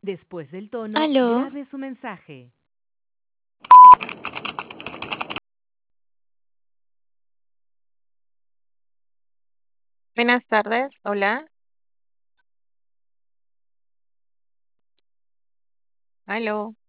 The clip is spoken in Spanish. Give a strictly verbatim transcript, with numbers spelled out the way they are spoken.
Después del tono, Aló, grabe su mensaje. Buenas tardes, hola, aló.